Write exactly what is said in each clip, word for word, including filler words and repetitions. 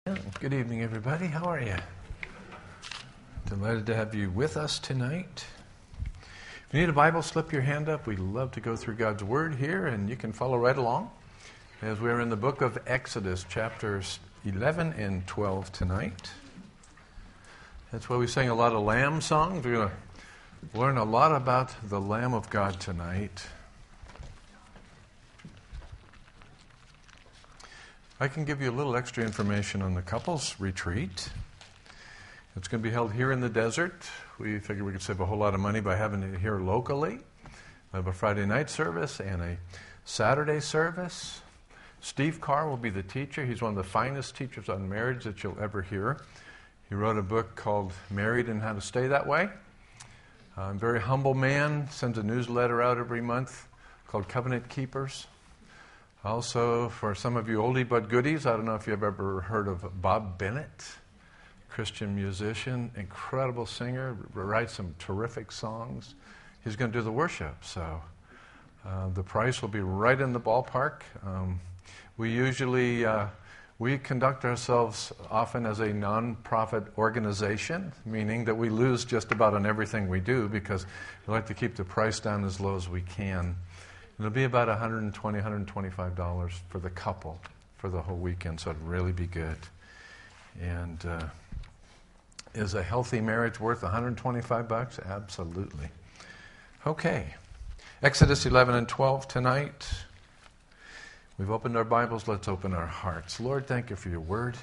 Good evening, everybody. How are you? Delighted to have you with us tonight. If you need a Bible, slip your hand up. We'd love to go through God's Word here, and you can follow right along as we're in the book of Exodus, chapters eleven and twelve tonight. That's why we sang a lot of Lamb songs. We're going to learn a lot about the Lamb of God tonight. I can give you a little extra information on the couples retreat. It's going to be held here in the desert. We figured we could save a whole lot of money by having it here locally. We have a Friday night service and a Saturday service. Steve Carr will be the teacher. He's one of the finest teachers on marriage that you'll ever hear. He wrote a book called Married and How to Stay That Way. I'm a very humble man, sends a newsletter out every month called Covenant Keepers. Also, for some of you oldie but goodies, I don't know if you've ever heard of Bob Bennett, Christian musician, incredible singer, writes some terrific songs. He's going to do the worship, so uh, the price will be right in the ballpark. Um, we usually, uh, we conduct ourselves often as a non-profit organization, meaning that we lose just about on everything we do because we like to keep the price down as low as we can. It'll be about one hundred twenty dollars, one hundred twenty-five dollars for the couple for the whole weekend, so it'd really be good. And uh, is a healthy marriage worth one hundred twenty-five bucks? Absolutely. Okay. Exodus eleven and twelve tonight. We've opened our Bibles. Let's open our hearts. Lord, thank you for your word.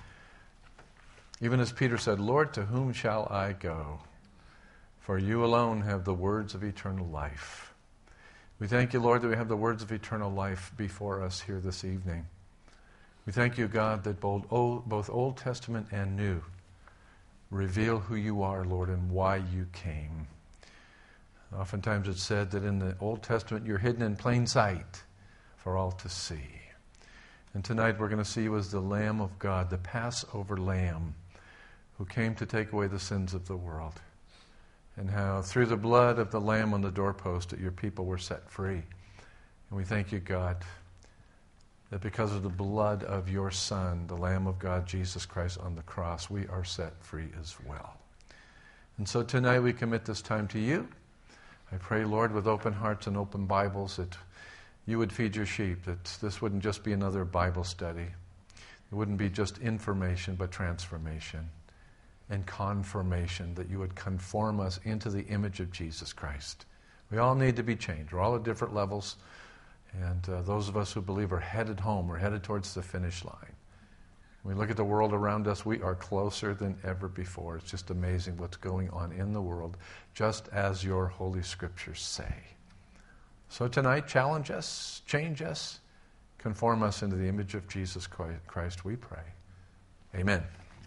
Even as Peter said, Lord, to whom shall I go? For you alone have the words of eternal life. We thank you, Lord, that we have the words of eternal life before us here this evening. We thank you, God, that both Old, both Old Testament and New reveal who you are, Lord, and why you came. Oftentimes it's said that in the Old Testament you're hidden in plain sight for all to see. And tonight we're going to see you as the Lamb of God, the Passover Lamb, who came to take away the sins of the world. And how through the blood of the Lamb on the doorpost that your people were set free. And we thank you, God, that because of the blood of your Son, the Lamb of God, Jesus Christ on the cross, we are set free as well. And so tonight we commit this time to you. I pray, Lord, with open hearts and open Bibles, that you would feed your sheep, that this wouldn't just be another Bible study. It wouldn't be just information, but transformation and confirmation, that you would conform us into the image of Jesus Christ. We all need to be changed. We're all at different levels, and uh, those of us who believe are headed home, we're headed towards the finish line. When we look at the world around us, we are closer than ever before. It's just amazing what's going on in the world, just as your Holy Scriptures say. So tonight, challenge us, change us, conform us into the image of Jesus Christ, we pray. Amen.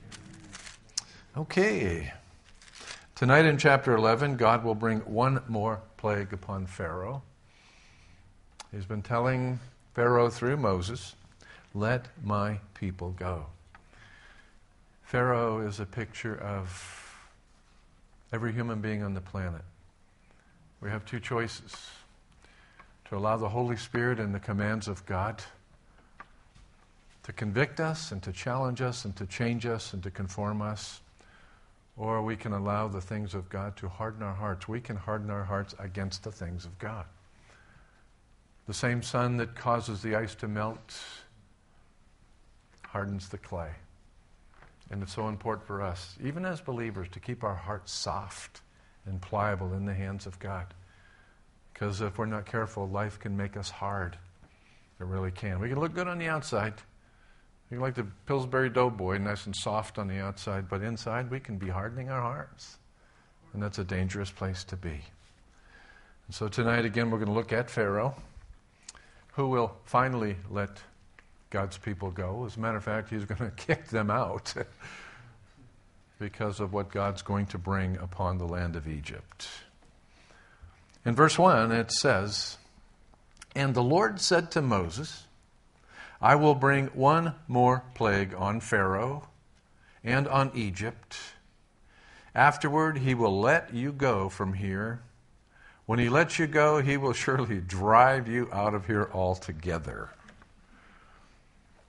Okay. Tonight in chapter eleven, God will bring one more plague upon Pharaoh. He's been telling Pharaoh through Moses, let my people go. Pharaoh is a picture of every human being on the planet. We have two choices: to allow the Holy Spirit and the commands of God to convict us and to challenge us and to change us and to conform us, or we can allow the things of God to harden our hearts. We can harden our hearts against the things of God. The same sun that causes the ice to melt hardens the clay. And it's so important for us, even as believers, to keep our hearts soft and pliable in the hands of God. Because if we're not careful, life can make us hard. It really can. We can look good on the outside. We can like the Pillsbury Doughboy, nice and soft on the outside, but inside we can be hardening our hearts. And that's a dangerous place to be. And so tonight, again, we're going to look at Pharaoh, who will finally let God's people go. As a matter of fact, he's going to kick them out because of what God's going to bring upon the land of Egypt. In verse one, it says, and the Lord said to Moses, I will bring one more plague on Pharaoh and on Egypt. Afterward, he will let you go from here. When he lets you go, he will surely drive you out of here altogether.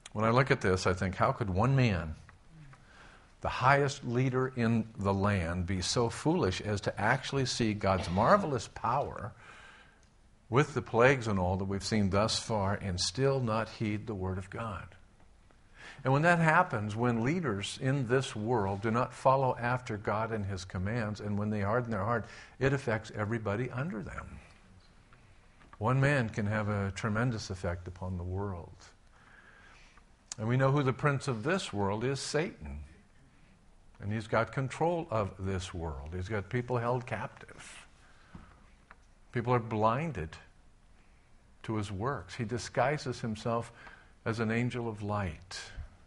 When I look at this, I think, how could one man, the highest leader in the land, be so foolish as to actually see God's marvelous power with the plagues and all that we've seen thus far and still not heed the Word of God? And when that happens, when leaders in this world do not follow after God and His commands, and when they harden their heart, it affects everybody under them. One man can have a tremendous effect upon the world. And we know who the prince of this world is, Satan. And he's got control of this world. He's got people held captive. People are blinded to his works. He disguises himself as an angel of light.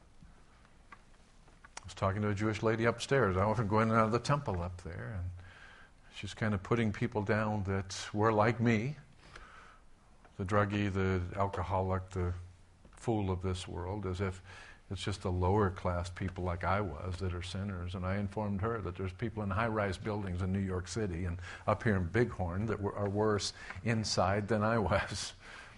I was talking to a Jewish lady upstairs. I often go in and out of the temple up there, and she's kind of putting people down that were like me, the druggie, the alcoholic, the fool of this world, as if it's just the lower class people like I was that are sinners. And I informed her that there's people in high-rise buildings in New York City and up here in Bighorn that were, are worse inside than I was.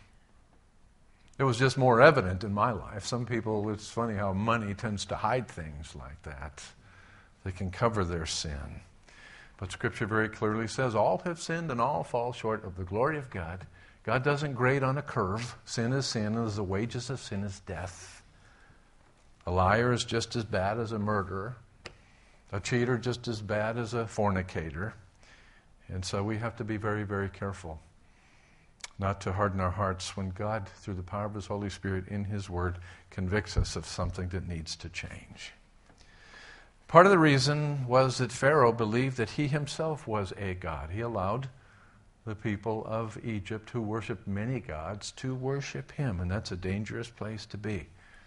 It was just more evident in my life. Some people, it's funny how money tends to hide things like that. They can cover their sin. But Scripture very clearly says, all have sinned and all fall short of the glory of God. God doesn't grade on a curve. Sin is sin, and the wages of sin is death. A liar is just as bad as a murderer. A cheater just as bad as a fornicator. And so we have to be very, very careful not to harden our hearts when God, through the power of His Holy Spirit in His Word, convicts us of something that needs to change. Part of the reason was that Pharaoh believed that he himself was a god. He allowed the people of Egypt, who worshiped many gods, to worship him, and that's a dangerous place to be.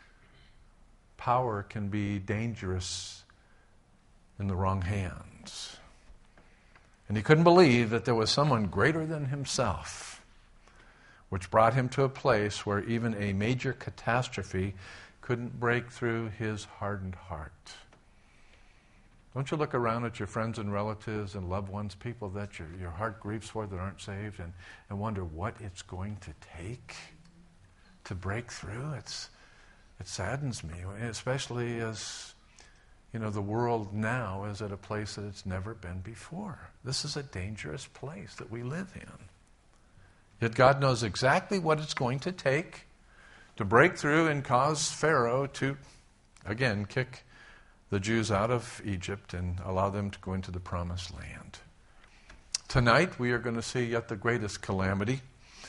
Power can be dangerous in the wrong hands. And he couldn't believe that there was someone greater than himself, which brought him to a place where even a major catastrophe couldn't break through his hardened heart. Don't you look around at your friends and relatives and loved ones, people that your, your heart grieves for that aren't saved, and, and wonder what it's going to take to break through? It's, it saddens me, especially as, you know, the world now is at a place that it's never been before. This is a dangerous place that we live in. Yet God knows exactly what it's going to take to break through and cause Pharaoh to, again, kick the Jews out of Egypt and allow them to go into the promised land. Tonight we are going to see yet the greatest calamity,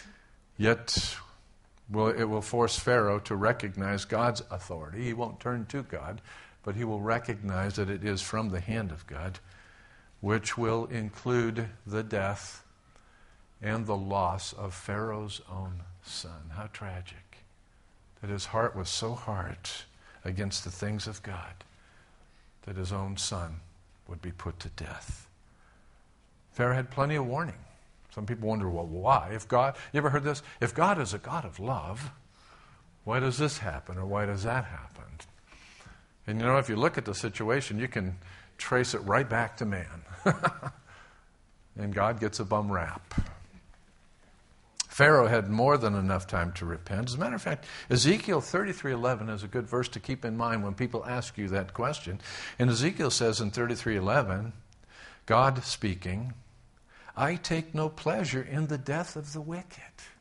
yet will, it will force Pharaoh to recognize God's authority. He won't turn to God, but he will recognize that it is from the hand of God, which will include the death and the loss of Pharaoh's own son. How tragic that his heart was so hard against the things of God that his own son would be put to death. Pharaoh had plenty of warning. Some people wonder, well, why? If God, you ever heard this? If God is a God of love, why does this happen or why does that happen? And you know, if you look at the situation, you can trace it right back to man. And God gets a bum rap. Pharaoh had more than enough time to repent. As a matter of fact, Ezekiel thirty-three eleven is a good verse to keep in mind when people ask you that question. And Ezekiel says in thirty-three eleven, God speaking, I take no pleasure in the death of the wicked.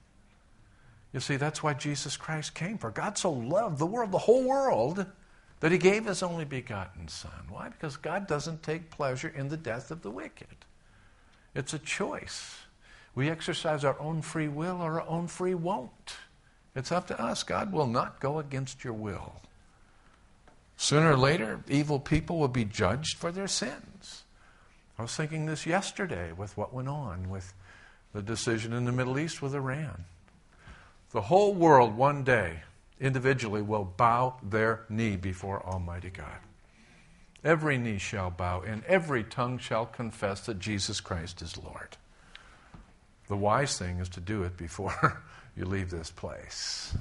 You see, that's why Jesus Christ came. For God so loved the world, the whole world, that he gave his only begotten Son. Why? Because God doesn't take pleasure in the death of the wicked. It's a choice. We exercise our own free will or our own free won't. It's up to us. God will not go against your will. Sooner or later, evil people will be judged for their sins. I was thinking this yesterday with what went on with the decision in the Middle East with Iran. The whole world one day, individually, will bow their knee before Almighty God. Every knee shall bow, and every tongue shall confess that Jesus Christ is Lord. The wise thing is to do it before you leave this place.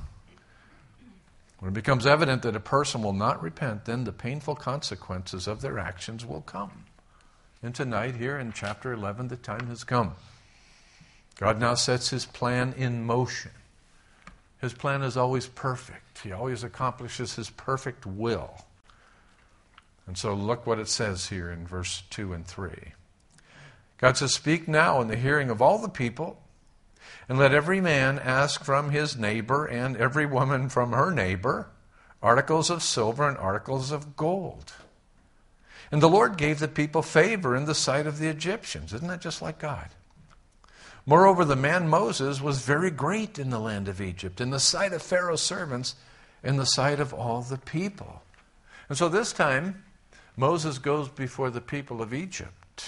When it becomes evident that a person will not repent, then the painful consequences of their actions will come. And tonight, here in chapter eleven, the time has come. God now sets his plan in motion His plan is always perfect. He always accomplishes His perfect will. And so look what it says here in verse two and three. God says, "Speak now in the hearing of all the people, and let every man ask from his neighbor and every woman from her neighbor articles of silver and articles of gold." And the Lord gave the people favor in the sight of the Egyptians. Isn't that just like God? Moreover, the man Moses was very great in the land of Egypt, in the sight of Pharaoh's servants, in the sight of all the people. And so this time, Moses goes before the people of Egypt.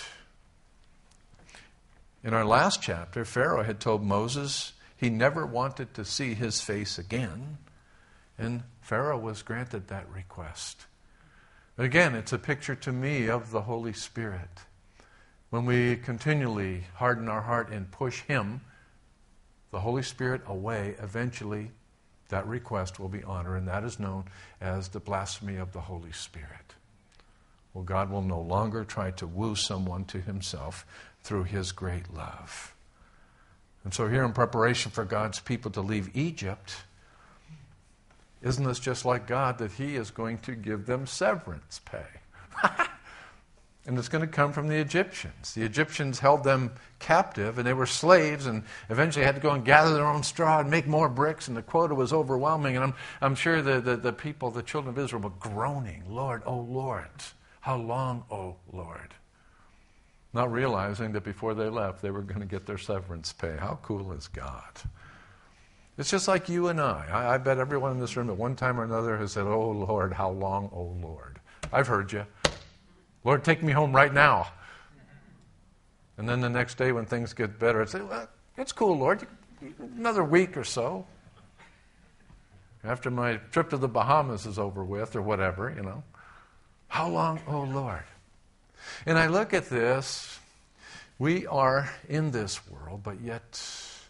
In our last chapter, Pharaoh had told Moses he never wanted to see his face again, and Pharaoh was granted that request. Again, it's a picture to me of the Holy Spirit. When we continually harden our heart and push Him, the Holy Spirit, away, eventually that request will be honored, and that is known as the blasphemy of the Holy Spirit. Well, God will no longer try to woo someone to Himself through His great love. And so here in preparation for God's people to leave Egypt, isn't this just like God, that He is going to give them severance pay? And it's going to come from the Egyptians. The Egyptians held them captive, and they were slaves, and eventually had to go and gather their own straw and make more bricks, and the quota was overwhelming. And I'm, I'm sure the, the, the people, the children of Israel, were groaning, "Lord, oh Lord, how long, oh Lord?" Not realizing that before they left, they were going to get their severance pay. How cool is God? It's just like you and I. I. I bet everyone in this room at one time or another has said, "Oh Lord, how long, oh Lord?" I've heard you. "Lord, take me home right now." And then the next day when things get better, I'd say, "Well, it's cool, Lord. Another week or so. After my trip to the Bahamas is over with," or whatever, you know. How long, oh Lord? And I look at this. We are in this world, but yet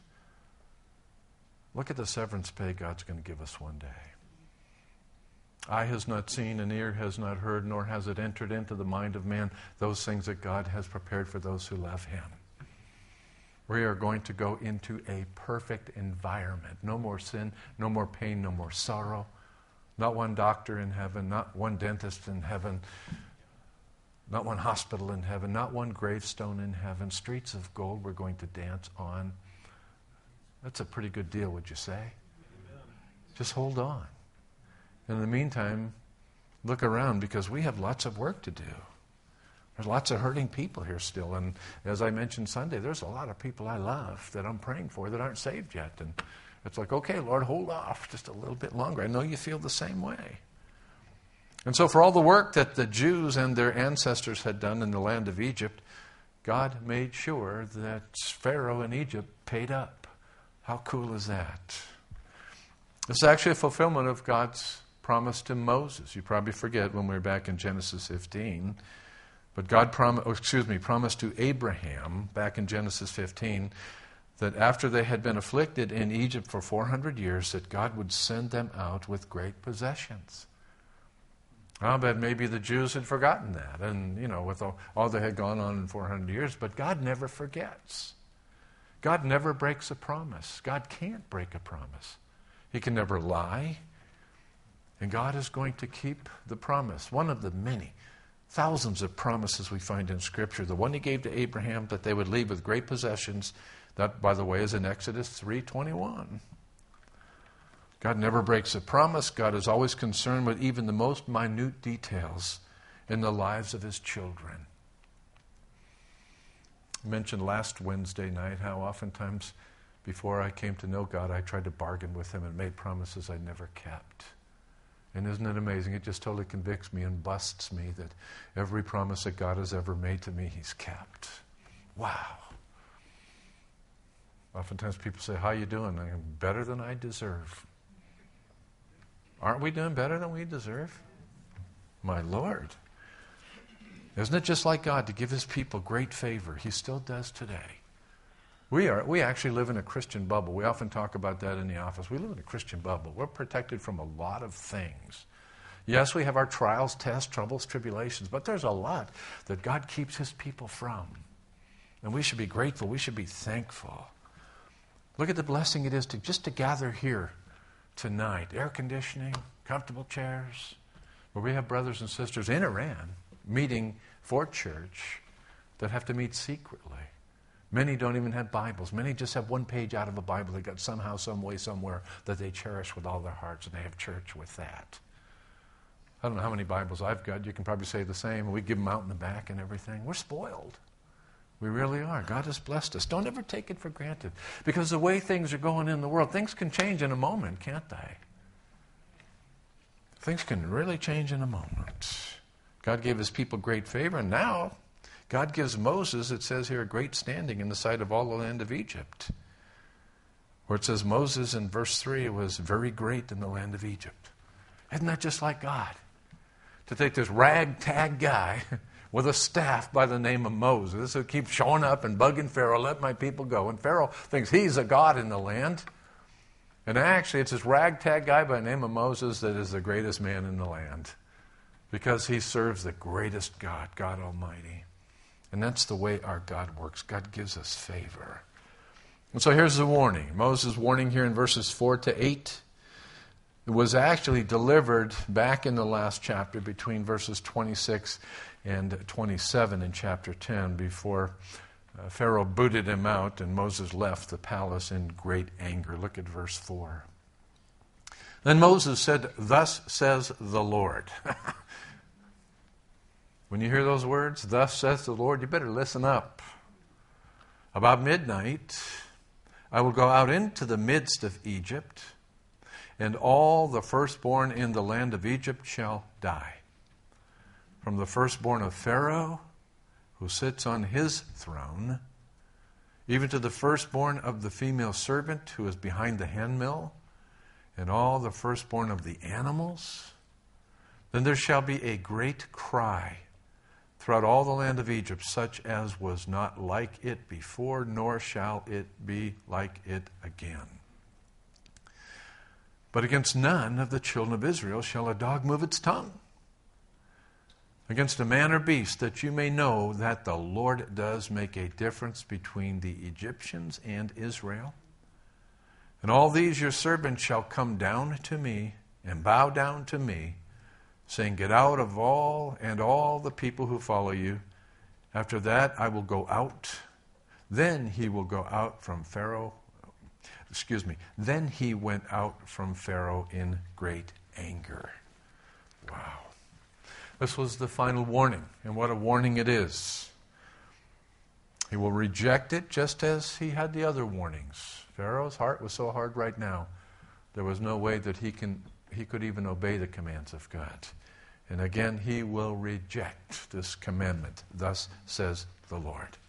look at the severance pay God's going to give us one day. Eye has not seen, and ear has not heard, nor has it entered into the mind of man those things that God has prepared for those who love Him. We are going to go into a perfect environment. No more sin, no more pain, no more sorrow. Not one doctor in heaven, not one dentist in heaven, not one hospital in heaven, not one gravestone in heaven. Streets of gold we're going to dance on. That's a pretty good deal, would you say? Just hold on. In the meantime, look around, because we have lots of work to do. There's lots of hurting people here still. And as I mentioned Sunday, there's a lot of people I love that I'm praying for that aren't saved yet. And it's like, okay, Lord, hold off just a little bit longer. I know you feel the same way. And so for all the work that the Jews and their ancestors had done in the land of Egypt, God made sure that Pharaoh in Egypt paid up. How cool is that? It's actually a fulfillment of God's promise to Moses. You probably forget when we were back in Genesis fifteen. But God prom- oh, excuse me, promised to Abraham back in Genesis fifteen that after they had been afflicted in Egypt for four hundred years, that God would send them out with great possessions. I bet maybe the Jews had forgotten that, and, you know, with all, all that had gone on in four hundred years, but God never forgets. God never breaks a promise. God can't break a promise. He can never lie. And God is going to keep the promise. One of the many, thousands of promises we find in Scripture. The one He gave to Abraham, that they would leave with great possessions. That, by the way, is in Exodus three twenty-one. God never breaks a promise. God is always concerned with even the most minute details in the lives of His children. I mentioned last Wednesday night how oftentimes before I came to know God, I tried to bargain with Him and made promises I never kept. And isn't it amazing? It just totally convicts me and busts me that every promise that God has ever made to me, He's kept. Wow. Oftentimes people say, "How you doing?" I'm better than I deserve. Aren't we doing better than we deserve? My Lord. Isn't it just like God to give His people great favor? He still does today. We are. We actually live in a Christian bubble. We often talk about that in the office. We live in a Christian bubble. We're protected from a lot of things. Yes, we have our trials, tests, troubles, tribulations, but there's a lot that God keeps His people from. And we should be grateful. We should be thankful. Look at the blessing it is to just to gather here tonight. Air conditioning, comfortable chairs, where we have brothers and sisters in Iran meeting for church that have to meet secretly. Many don't even have Bibles. Many just have one page out of a Bible they got somehow, some way, somewhere that they cherish with all their hearts, and they have church with that. I don't know how many Bibles I've got. You can probably say the same. We give them out in the back and everything. We're spoiled. We really are. God has blessed us. Don't ever take it for granted. Because the way things are going in the world, things can change in a moment, can't they? Things can really change in a moment. God gave his people great favor, and now God gives Moses, it says here, a great standing in the sight of all the land of Egypt. Where it says Moses in verse three was very great in the land of Egypt. Isn't that just like God? To take this ragtag guy with a staff by the name of Moses who keeps showing up and bugging Pharaoh, let my people go. And Pharaoh thinks he's a god in the land. And actually it's this ragtag guy by the name of Moses that is the greatest man in the land. Because he serves the greatest God, God Almighty. And that's the way our God works. God gives us favor. And so here's the warning. Moses' warning here in verses four to eight. It was actually delivered back in the last chapter between verses twenty-six and twenty-seven in chapter ten before uh, Pharaoh booted him out and Moses left the palace in great anger. Look at verse four. Then Moses said, "Thus says the Lord." When you hear those words, "Thus says the Lord," you better listen up. "About midnight, I will go out into the midst of Egypt, and all the firstborn in the land of Egypt shall die. From the firstborn of Pharaoh, who sits on his throne, even to the firstborn of the female servant who is behind the handmill, and all the firstborn of the animals. Then there shall be a great cry throughout all the land of Egypt, such as was not like it before, nor shall it be like it again. But against none of the children of Israel shall a dog move its tongue, against a man or beast, that you may know that the Lord does make a difference between the Egyptians and Israel. And all these your servants shall come down to me and bow down to me, saying, Get out of all and all the people who follow you. After that I will go out. Then he will go out from Pharaoh. Excuse me. Then he went out from Pharaoh in great anger. Wow. This was the final warning, and what a warning it is. He will reject it just as he had the other warnings. Pharaoh's heart was so hard right now, there was no way that he can he could even obey the commands of God. And again, he will reject this commandment. Thus says the Lord.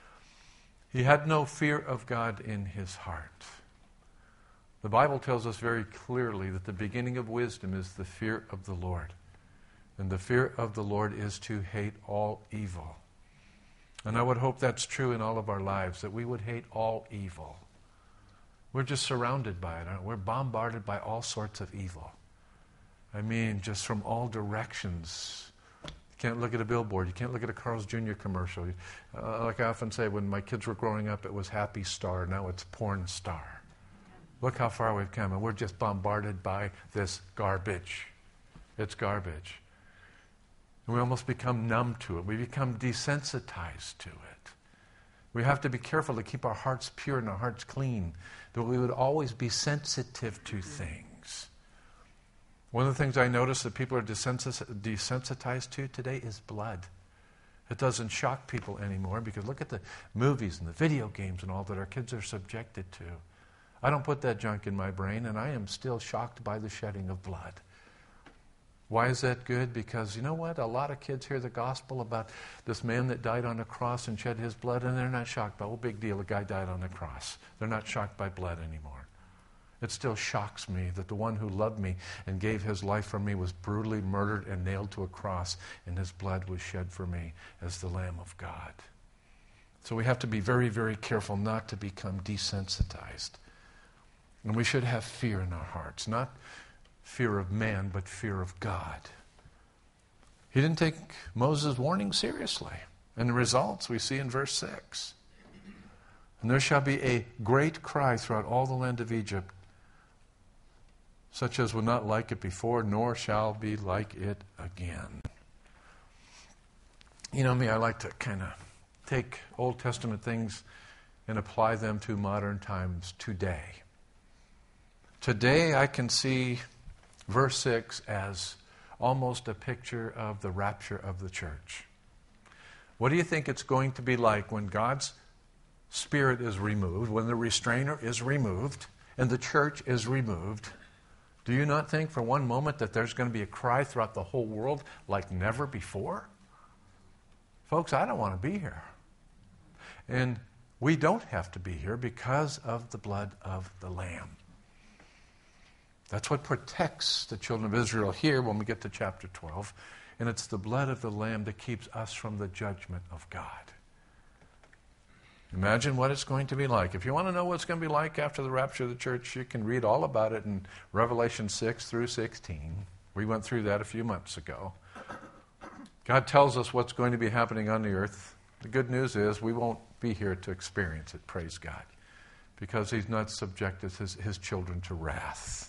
He had no fear of God in his heart. The Bible tells us very clearly that the beginning of wisdom is the fear of the Lord. And the fear of the Lord is to hate all evil. And I would hope that's true in all of our lives, that we would hate all evil. We're just surrounded by it, aren't we? We're bombarded by all sorts of evil. I mean, just from all directions. You can't look at a billboard. You can't look at a Carl's Junior commercial. Uh, like I often say, when my kids were growing up, it was Happy Star. Now it's Porn Star. Look how far we've come, and we're just bombarded by this garbage. It's garbage. And we almost become numb to it. We become desensitized to it. We have to be careful to keep our hearts pure and our hearts clean, that we would always be sensitive to things. One of the things I notice that people are desensitized to today is blood. It doesn't shock people anymore because look at the movies and the video games and all that our kids are subjected to. I don't put that junk in my brain, and I am still shocked by the shedding of blood. Why is that good? Because you know what? A lot of kids hear the gospel about this man that died on a cross and shed his blood, and they're not shocked by, oh, big deal, a guy died on the cross. They're not shocked by blood anymore. It still shocks me that the one who loved me and gave his life for me was brutally murdered and nailed to a cross, and his blood was shed for me as the Lamb of God. So we have to be very, very careful not to become desensitized. And we should have fear in our hearts, not fear of man, but fear of God. He didn't take Moses' warning seriously. And the results we see in verse six. And there shall be a great cry throughout all the land of Egypt, such as was not like it before, nor shall be like it again. You know me, I like to kind of take Old Testament things and apply them to modern times today. Today I can see verse six as almost a picture of the rapture of the church. What do you think it's going to be like when God's Spirit is removed, when the restrainer is removed, and the church is removed? Do you not think for one moment that there's going to be a cry throughout the whole world like never before? Folks, I don't want to be here. And we don't have to be here because of the blood of the Lamb. That's what protects the children of Israel here when we get to chapter twelve. And it's the blood of the Lamb that keeps us from the judgment of God. Imagine what it's going to be like. If you want to know what it's going to be like after the rapture of the church, you can read all about it in Revelation six through sixteen. We went through that a few months ago. God tells us what's going to be happening on the earth. The good news is we won't be here to experience it, praise God, because He's not subjected his, his children to wrath.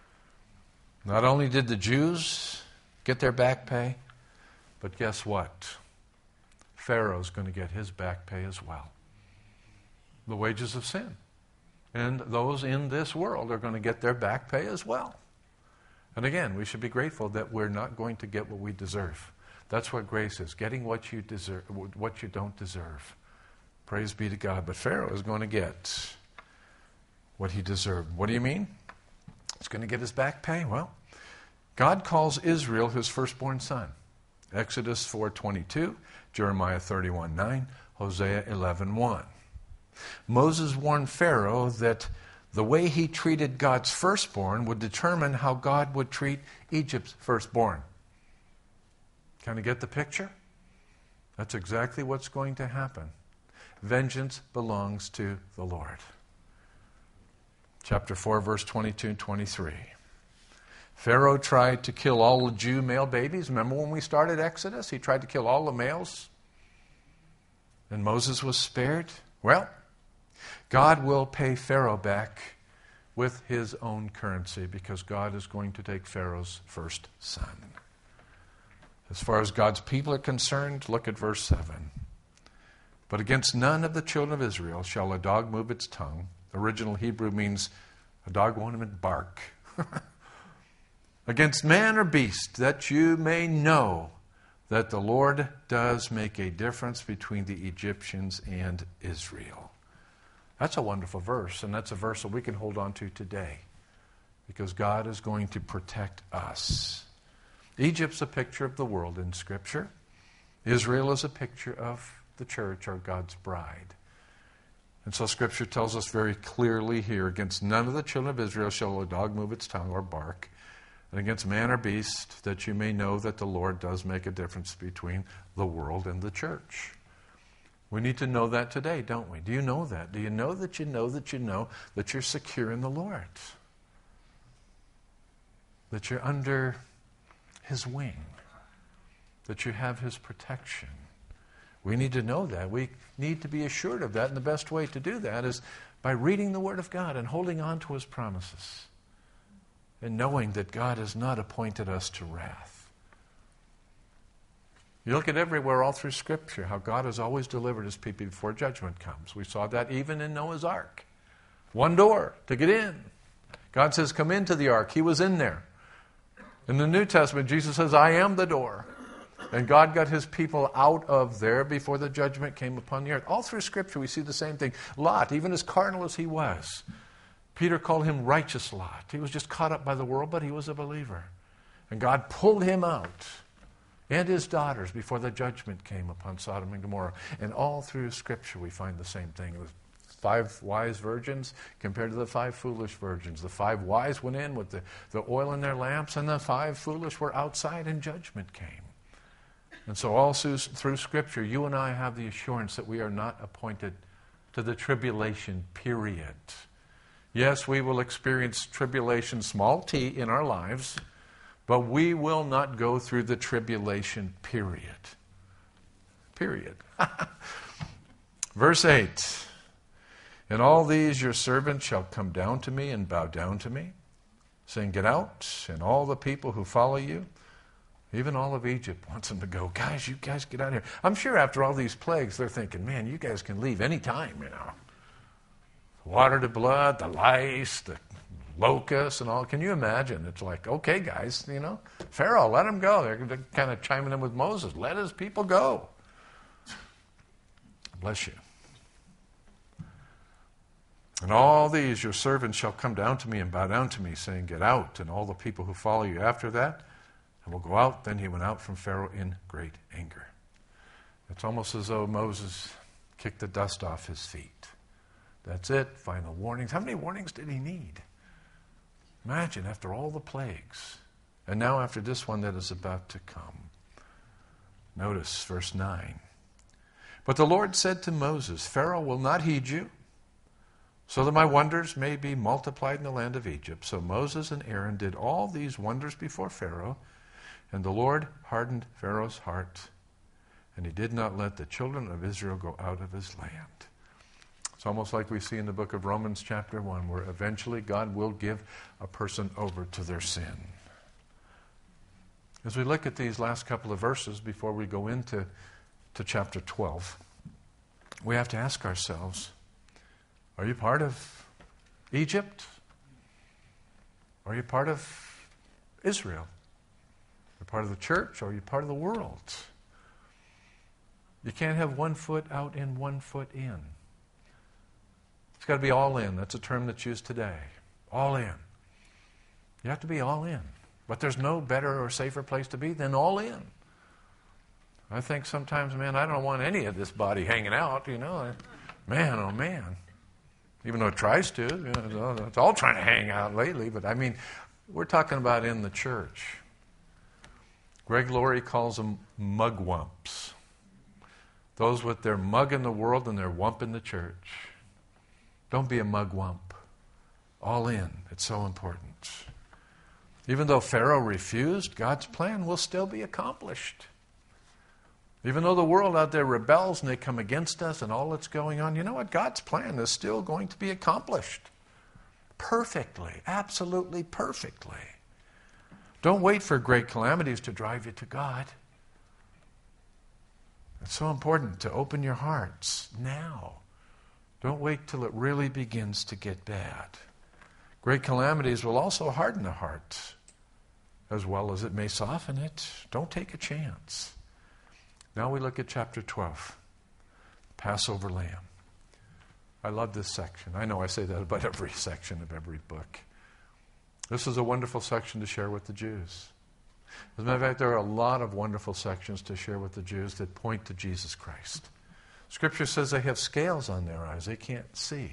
Not only did the Jews get their back pay, but guess what? Pharaoh's going to get his back pay as well. The wages of sin. And those in this world are going to get their back pay as well. And again, we should be grateful that we're not going to get what we deserve. That's what grace is, getting what you deserve, what you don't deserve. Praise be to God. But Pharaoh is going to get what he deserved. What do you mean? He's going to get his back pay? Well, God calls Israel his firstborn son. Exodus four twenty-two, Jeremiah thirty-one nine, Hosea eleven one. Moses warned Pharaoh that the way he treated God's firstborn would determine how God would treat Egypt's firstborn. Kind of get the picture? That's exactly what's going to happen. Vengeance belongs to the Lord. Chapter four, verse twenty-two and twenty-three. Pharaoh tried to kill all the Jew male babies. Remember when we started Exodus? He tried to kill all the males. And Moses was spared. Well, God will pay Pharaoh back with his own currency because God is going to take Pharaoh's first son. As far as God's people are concerned, look at verse seven. But against none of the children of Israel shall a dog move its tongue. The original Hebrew means a dog won't even bark. Against man or beast, that you may know that the Lord does make a difference between the Egyptians and Israel. That's a wonderful verse, and that's a verse that we can hold on to today because God is going to protect us. Egypt's a picture of the world in Scripture. Israel is a picture of the church or God's bride. And so Scripture tells us very clearly here, against none of the children of Israel shall a dog move its tongue or bark, and against man or beast, that you may know that the Lord does make a difference between the world and the church. We need to know that today, don't we? Do you know that? Do you know that you know that you know that you're secure in the Lord? That you're under His wing? That you have His protection? We need to know that. We need to be assured of that, and the best way to do that is by reading the Word of God and holding on to His promises and knowing that God has not appointed us to wrath. You look at everywhere all through Scripture how God has always delivered His people before judgment comes. We saw that even in Noah's Ark. One door to get in. God says, come into the ark. He was in there. In the New Testament, Jesus says, I am the door. And God got His people out of there before the judgment came upon the earth. All through Scripture we see the same thing. Lot, even as carnal as he was, Peter called him righteous Lot. He was just caught up by the world, but he was a believer. And God pulled him out and his daughters before the judgment came upon Sodom and Gomorrah. And all through Scripture we find the same thing. It was five wise virgins compared to the five foolish virgins. The five wise went in with the, the oil in their lamps, and the five foolish were outside, and judgment came. And so all through, through Scripture, you and I have the assurance that we are not appointed to the tribulation period. Yes, we will experience tribulation, small t, in our lives, but we will not go through the tribulation period. Period. Verse eight. In all these your servants shall come down to me and bow down to me. saying, get out, and all the people who follow you, even all of Egypt wants them to go. Guys, you guys get out of here. I'm sure after all these plagues, they're thinking, man, you guys can leave any time, you know. Water to blood, the lice, the locusts, and all. Can you imagine? It's like, okay, guys, you know, Pharaoh, let him go. They're, they're kind of chiming in with Moses. Let his people go. Bless you. And all these your servants shall come down to me and bow down to me, saying, get out, and all the people who follow you after that, and will go out. Then he went out from Pharaoh in great anger. It's almost as though Moses kicked the dust off his feet. That's it, final warnings. How many warnings did he need? Imagine, after all the plagues, and now after this one that is about to come. Notice verse nine. But the Lord said to Moses, Pharaoh will not heed you, so that my wonders may be multiplied in the land of Egypt. So Moses and Aaron did all these wonders before Pharaoh, and the Lord hardened Pharaoh's heart, and he did not let the children of Israel go out of his land. It's almost like we see in the book of Romans chapter one, where eventually God will give a person over to their sin. As we look at these last couple of verses before we go into to chapter twelve, we have to ask ourselves, are you part of Egypt? Are you part of Israel? Are you part of the church? Or are you part of the world? You can't have one foot out and one foot in. It's got to be all in. That's a term that's used today. All in. You have to be all in. But there's no better or safer place to be than all in. I think sometimes, man, I don't want any of this body hanging out, you know. Man, oh man. Even though it tries to. You know, it's all trying to hang out lately. But I mean, we're talking about in the church. Greg Laurie calls them mugwumps. Those with their mug in the world and their wump in the church. Don't be a mugwump. All in. It's so important. Even though Pharaoh refused, God's plan will still be accomplished. Even though the world out there rebels and they come against us and all that's going on, you know what? God's plan is still going to be accomplished. Perfectly. Absolutely perfectly. Don't wait for great calamities to drive you to God. It's so important to open your hearts now. Don't wait till it really begins to get bad. Great calamities will also harden the heart, as well as it may soften it. Don't take a chance. Now we look at chapter twelve, Passover Lamb. I love this section. I know I say that about every section of every book. This is a wonderful section to share with the Jews. As a matter of fact, there are a lot of wonderful sections to share with the Jews that point to Jesus Christ. Scripture says they have scales on their eyes. They can't see.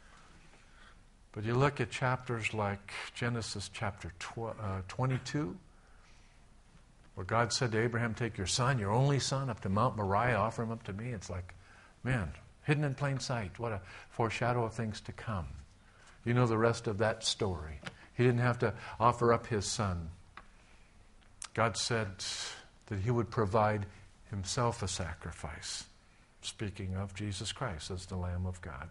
But you look at chapters like Genesis chapter twenty-two, where God said to Abraham, take your son, your only son, up to Mount Moriah, offer him up to me. It's like, man, hidden in plain sight. What a foreshadow of things to come. You know the rest of that story. He didn't have to offer up his son. God said that he would provide himself a sacrifice. Speaking of Jesus Christ as the Lamb of God.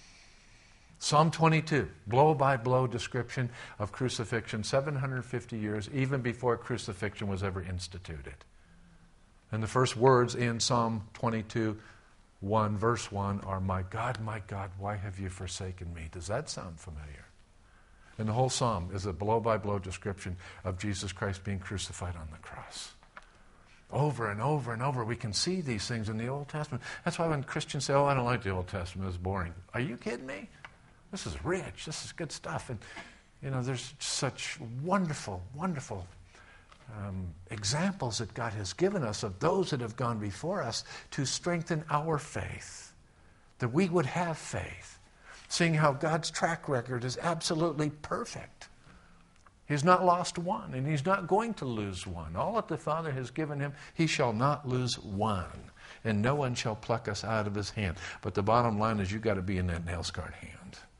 Psalm twenty-two, blow-by-blow description of crucifixion, seven hundred fifty years, even before crucifixion was ever instituted. And the first words in Psalm twenty-two, one, verse one, are, my God, my God, why have you forsaken me? Does that sound familiar? And the whole psalm is a blow-by-blow description of Jesus Christ being crucified on the cross. Over and over and over, we can see these things in the Old Testament. That's why when Christians say, oh, I don't like the Old Testament, it's boring. Are you kidding me? This is rich. This is good stuff. And, you know, there's such wonderful, wonderful um, examples that God has given us of those that have gone before us to strengthen our faith, that we would have faith, seeing how God's track record is absolutely perfect. He's not lost one, and he's not going to lose one. All that the Father has given him, he shall not lose one. And no one shall pluck us out of his hand. But the bottom line is you've got to be in that nail-scarred hand.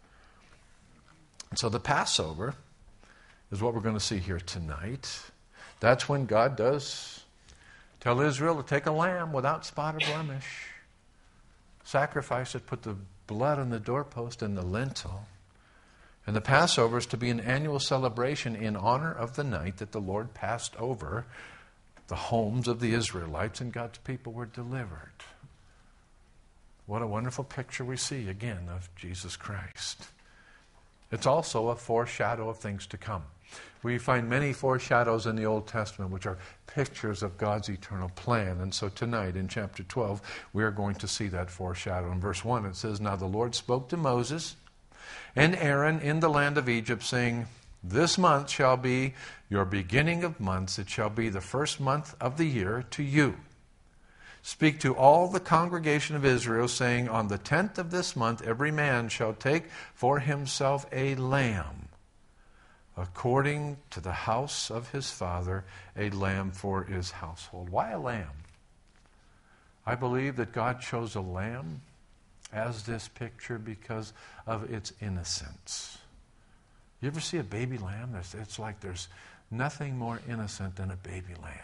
And so the Passover is what we're going to see here tonight. That's when God does tell Israel to take a lamb without spot or blemish, sacrifice it, put the blood on the doorpost and the lintel, And the Passover is to be an annual celebration in honor of the night that the Lord passed over the homes of the Israelites and God's people were delivered. What a wonderful picture we see again of Jesus Christ. It's also a foreshadow of things to come. We find many foreshadows in the Old Testament which are pictures of God's eternal plan. And so tonight in chapter twelve, we are going to see that foreshadow. In verse one it says, "Now the Lord spoke to Moses and Aaron in the land of Egypt, saying, This month shall be your beginning of months. It shall be the first month of the year to you. Speak to all the congregation of Israel, saying, On the tenth of this month every man shall take for himself a lamb, according to the house of his father, a lamb for his household." Why a lamb? I believe that God chose a lamb as this picture because of its innocence. You ever see a baby lamb? It's, it's like there's nothing more innocent than a baby lamb.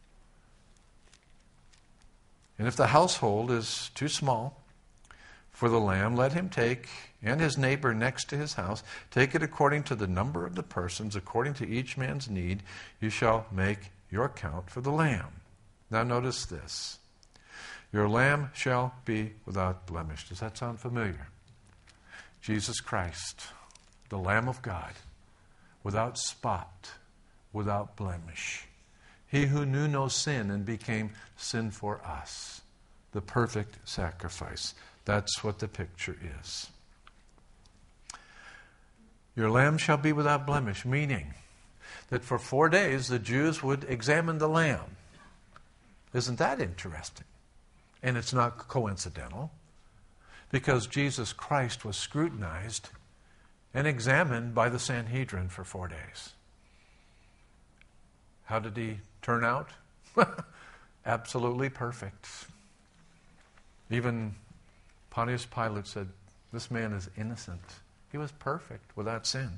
And if the household is too small for the lamb, let him take, and his neighbor next to his house, take it according to the number of the persons, according to each man's need. You shall make your count for the lamb. Now notice this. Your lamb shall be without blemish. Does that sound familiar? Jesus Christ, the Lamb of God, without spot, without blemish. He who knew no sin and became sin for us. The perfect sacrifice. That's what the picture is. Your lamb shall be without blemish, meaning that for four days the Jews would examine the lamb. Isn't that interesting? And it's not coincidental, because Jesus Christ was scrutinized and examined by the Sanhedrin for four days. How did he turn out? Absolutely perfect. Even Pontius Pilate said, "This man is innocent." He was perfect, without sin.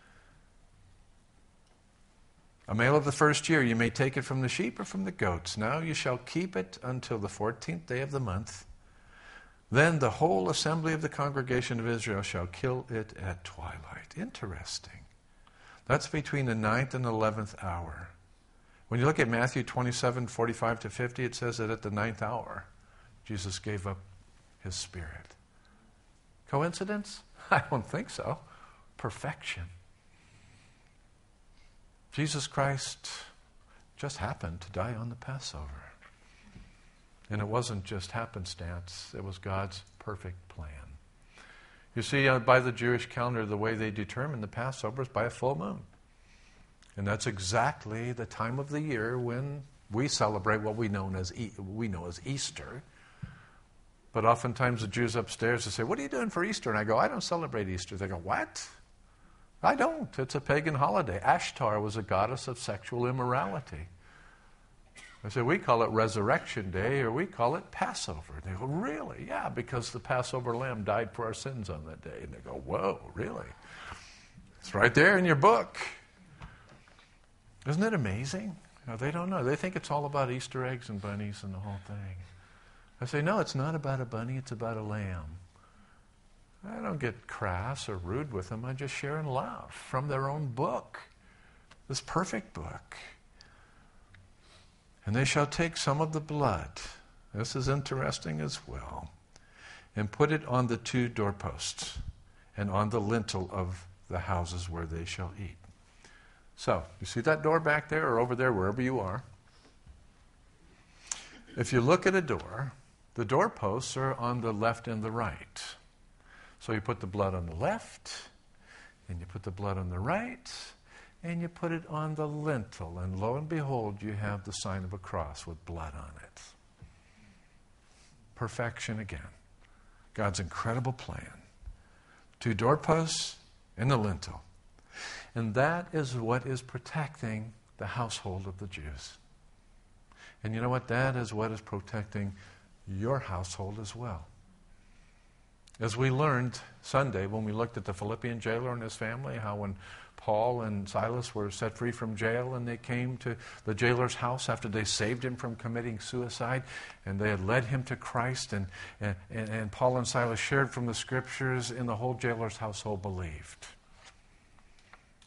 A male of the first year, you may take it from the sheep or from the goats. Now you shall keep it until the fourteenth day of the month. Then the whole assembly of the congregation of Israel shall kill it at twilight. Interesting. That's between the ninth and eleventh hour. When you look at Matthew twenty-seven, forty-five to fifty, it says that at the ninth hour, Jesus gave up his spirit. Coincidence? I don't think so. Perfection. Jesus Christ just happened to die on the Passover. And it wasn't just happenstance. It was God's perfect plan. You see, uh, by the Jewish calendar, the way they determined the Passover is by a full moon. And that's exactly the time of the year when we celebrate what we know as, e- we know as Easter. But oftentimes the Jews upstairs will say, "What are you doing for Easter?" And I go, "I don't celebrate Easter." They go, "What?" I don't. It's a pagan holiday. Ashtar was a goddess of sexual immorality. I say, "We call it Resurrection Day, or we call it Passover." And they go, "Really?" "Yeah, because the Passover lamb died for our sins on that day." And they go, "Whoa, really?" It's right there in your book. Isn't it amazing? You know, they don't know. They think it's all about Easter eggs and bunnies and the whole thing. I say, "No, it's not about a bunny. It's about a lamb." I don't get crass or rude with them. I just share and laugh from their own book, this perfect book. "And they shall take some of the blood," this is interesting as well, "and put it on the two doorposts and on the lintel of the houses where they shall eat." So, you see that door back there or over there, wherever you are? If you look at a door, the doorposts are on the left and the right. So you put the blood on the left, and you put the blood on the right, and you put it on the lintel. And lo and behold, you have the sign of a cross with blood on it. Perfection again. God's incredible plan. Two doorposts and the lintel. And that is what is protecting the household of the Jews. And you know what? That is what is protecting your household as well. As we learned Sunday when we looked at the Philippian jailer and his family, how when Paul and Silas were set free from jail and they came to the jailer's house after they saved him from committing suicide and they had led him to Christ, and, and, and Paul and Silas shared from the scriptures, and the whole jailer's household believed.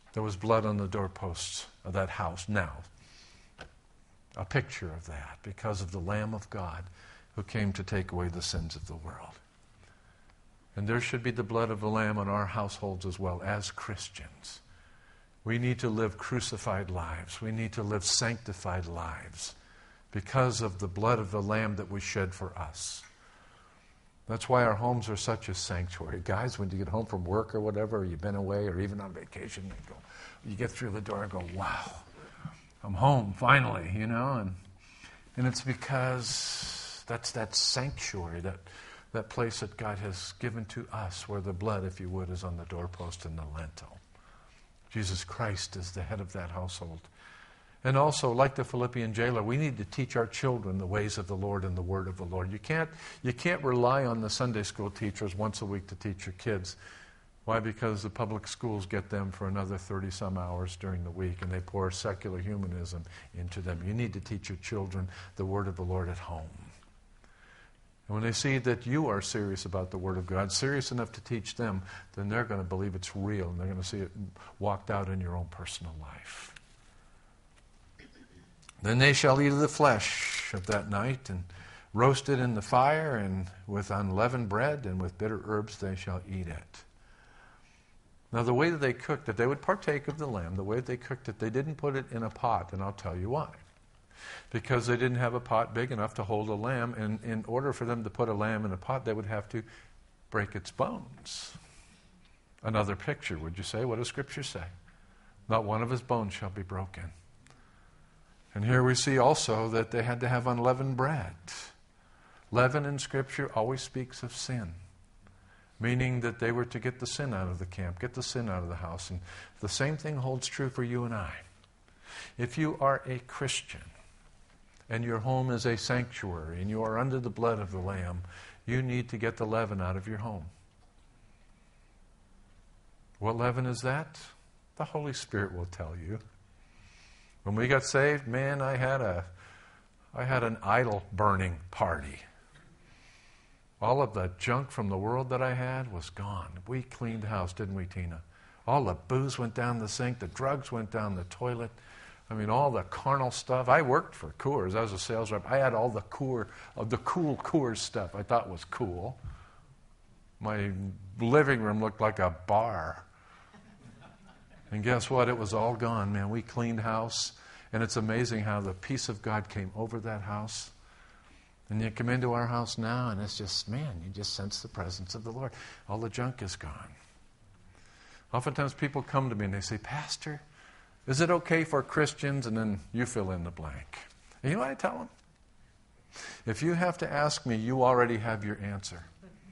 There was blood on the doorposts of that house now. A picture of that because of the Lamb of God who came to take away the sins of the world. And there should be the blood of the Lamb on our households as well as Christians. We need to live crucified lives. We need to live sanctified lives because of the blood of the Lamb that was shed for us. That's why our homes are such a sanctuary. Guys, when you get home from work or whatever, or you've been away or even on vacation, you, go, you get through the door and go, wow, I'm home finally, you know. And, and it's because that's that sanctuary, that, that place that God has given to us where the blood, if you would, is on the doorpost and the lintel. Jesus Christ is the head of that household. And also, like the Philippian jailer, we need to teach our children the ways of the Lord and the word of the Lord. You can't, you can't rely on the Sunday school teachers once a week to teach your kids. Why? Because the public schools get them for another thirty-some hours during the week, and they pour secular humanism into them. You need to teach your children the word of the Lord at home. And when they see that you are serious about the Word of God, serious enough to teach them, then they're going to believe it's real, and they're going to see it walked out in your own personal life. Then they shall eat of the flesh of that night, and roast it in the fire, and with unleavened bread, and with bitter herbs they shall eat it. Now the way that they cooked it, they would partake of the lamb. The way that they cooked it, they didn't put it in a pot, and I'll tell you why. Because they didn't have a pot big enough to hold a lamb, and in order for them to put a lamb in a pot, they would have to break its bones. Another picture, would you say? What does Scripture say? Not one of his bones shall be broken. And here we see also that they had to have unleavened bread. Leaven in Scripture always speaks of sin, meaning that they were to get the sin out of the camp, get the sin out of the house. And the same thing holds true for you and I. If you are a Christian, and your home is a sanctuary, and you are under the blood of the Lamb, you need to get the leaven out of your home. What leaven is that? The Holy Spirit will tell you. When we got saved, man, I had a, I had an idol burning party. All of the junk from the world that I had was gone. We cleaned house, didn't we, Tina? All the booze went down the sink, the drugs went down the toilet. I mean, all the carnal stuff. I worked for Coors. I was a sales rep. I had all the Coors, of the cool Coors stuff I thought was cool. My living room looked like a bar. And guess what? It was all gone, man. We cleaned house. And it's amazing how the peace of God came over that house. And you come into our house now, and it's just, man, you just sense the presence of the Lord. All the junk is gone. Oftentimes people come to me and they say, Pastor, is it okay for Christians? And then you fill in the blank. And you know what I tell them? If you have to ask me, you already have your answer.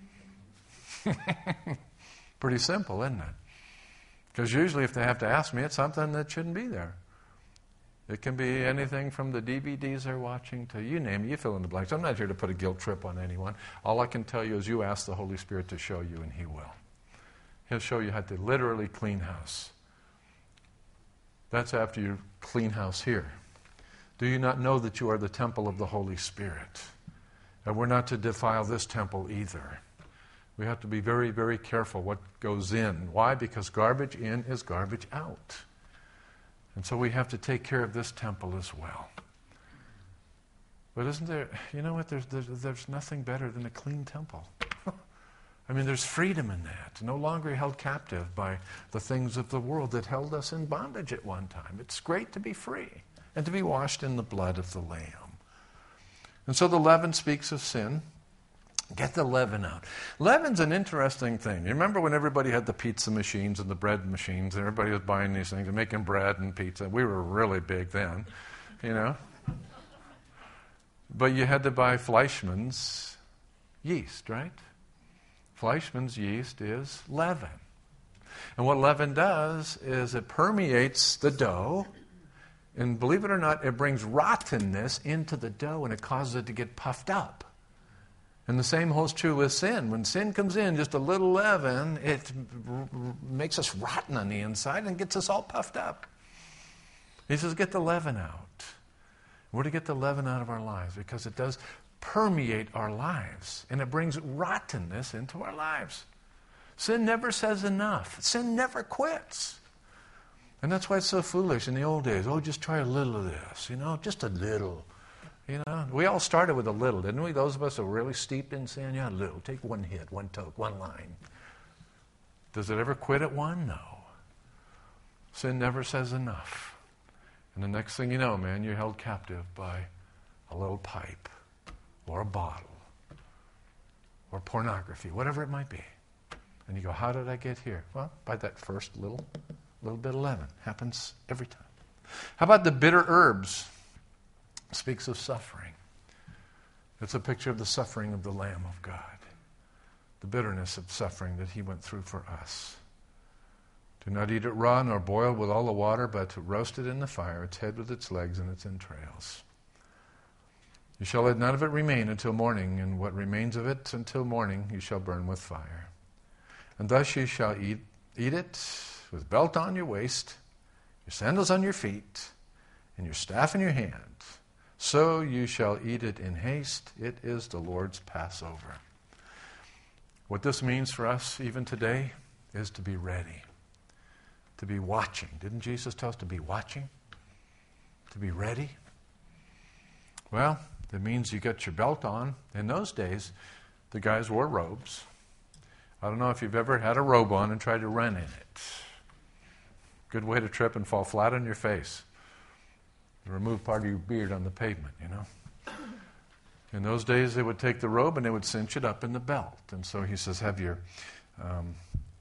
Pretty simple, isn't it? Because usually if they have to ask me, it's something that shouldn't be there. It can be anything from the D V Ds they're watching to you name it. You fill in the blanks. I'm not here to put a guilt trip on anyone. All I can tell you is you ask the Holy Spirit to show you, and He will. He'll show you how to literally clean house. That's after you clean house here. Do you not know that you are the temple of the Holy Spirit? And we're not to defile this temple either. We have to be very, very careful what goes in. Why? Because garbage in is garbage out. And so we have to take care of this temple as well. But isn't there, you know what, there's, there's, there's nothing better than a clean temple. I mean, there's freedom in that. No longer held captive by the things of the world that held us in bondage at one time. It's great to be free and to be washed in the blood of the Lamb. And so the leaven speaks of sin. Get the leaven out. Leaven's an interesting thing. You remember when everybody had the pizza machines and the bread machines, and everybody was buying these things and making bread and pizza. We were really big then, you know. But you had to buy Fleischmann's yeast, right? Fleischmann's yeast is leaven. And what leaven does is it permeates the dough, and believe it or not, it brings rottenness into the dough, and it causes it to get puffed up. And the same holds true with sin. When sin comes in, just a little leaven, it r- r- makes us rotten on the inside and gets us all puffed up. He says, get the leaven out. We're to get the leaven out of our lives because it does permeate our lives, and it brings rottenness into our lives. Sin never says enough. Sin never quits. And that's why it's so foolish in the old days. Oh, just try a little of this, you know, just a little. You know, we all started with a little, didn't we? Those of us who are really steeped in sin, yeah, a little. Take one hit, one toke, one line. Does it ever quit at one? No. Sin never says enough. And the next thing you know, man, you're held captive by a little pipe or a bottle or pornography, whatever it might be. And you go, how did I get here? Well, by that first little, little bit of leaven. Happens every time. How about the bitter herbs? Speaks of suffering. It's a picture of the suffering of the Lamb of God. The bitterness of suffering that he went through for us. Do not eat it raw nor boiled with all the water, but roast it in the fire, its head with its legs and its entrails. You shall let none of it remain until morning, and what remains of it until morning you shall burn with fire. And thus you shall eat, eat it with belt on your waist, your sandals on your feet, and your staff in your hand. So you shall eat it in haste. It is the Lord's Passover. What this means for us even today is to be ready, to be watching. Didn't Jesus tell us to be watching? To be ready? Well, that means you got your belt on. In those days, the guys wore robes. I don't know if you've ever had a robe on and tried to run in it. Good way to trip and fall flat on your face. Remove part of your beard on the pavement, you know. In those days, they would take the robe and they would cinch it up in the belt. And so he says, have your um,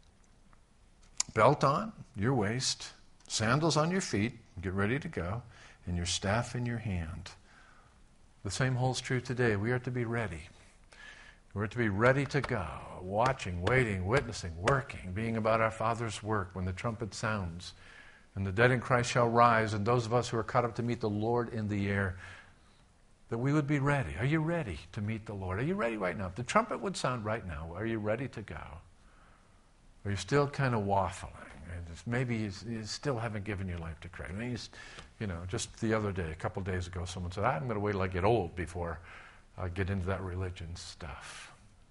belt on your waist, sandals on your feet, get ready to go, and your staff in your hand. The same holds true today. We are to be ready. We're to be ready to go, watching, waiting, witnessing, working, being about our Father's work when the trumpet sounds. And the dead in Christ shall rise, and those of us who are caught up to meet the Lord in the air, that we would be ready. Are you ready to meet the Lord? Are you ready right now? If the trumpet would sound right now, are you ready to go? Are you still kind of waffling? Maybe you, you still haven't given your life to Christ. I mean, you, you know, just the other day, a couple days ago, someone said, I'm going to wait till I get old before I get into that religion stuff.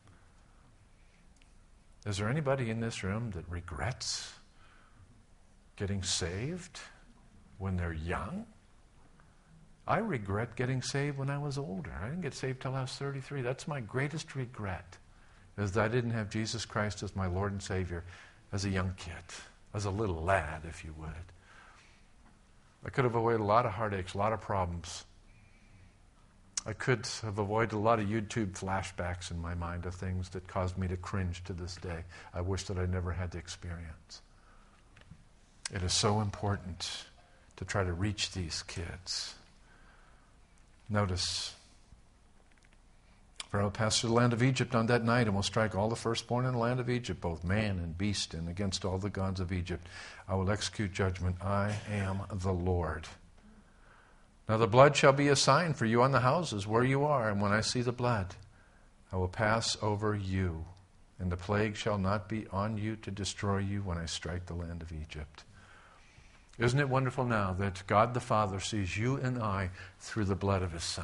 Is there anybody in this room that regrets getting saved when they're young? I regret getting saved when I was older. I didn't get saved till I was thirty-three. That's my greatest regret, is that I didn't have Jesus Christ as my Lord and Savior as a young kid, as a little lad, if you would. I could have avoided a lot of heartaches, a lot of problems. I could have avoided a lot of YouTube flashbacks in my mind of things that caused me to cringe to this day. I wish that I never had to experience. It is so important to try to reach these kids. Notice, for I will pass through the land of Egypt on that night, and will strike all the firstborn in the land of Egypt, both man and beast, and against all the gods of Egypt I will execute judgment. I am the Lord. Now the blood shall be a sign for you on the houses where you are, and when I see the blood, I will pass over you, and the plague shall not be on you to destroy you when I strike the land of Egypt. Isn't it wonderful now that God the Father sees you and I through the blood of His Son?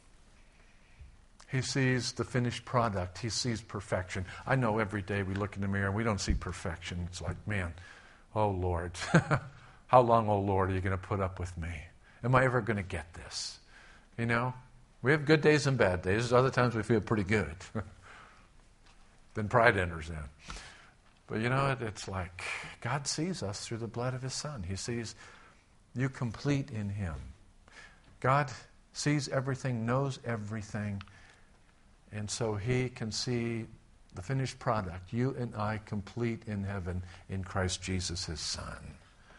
He sees the finished product. He sees perfection. I know every day we look in the mirror and we don't see perfection. It's like, man, oh Lord, how long, oh Lord, are you going to put up with me? Am I ever going to get this? You know, we have good days and bad days. Other times we feel pretty good. Then pride enters in. But you know, it's like God sees us through the blood of His Son. He sees you complete in Him. God sees everything, knows everything, and so He can see the finished product, you and I complete in heaven in Christ Jesus, His Son.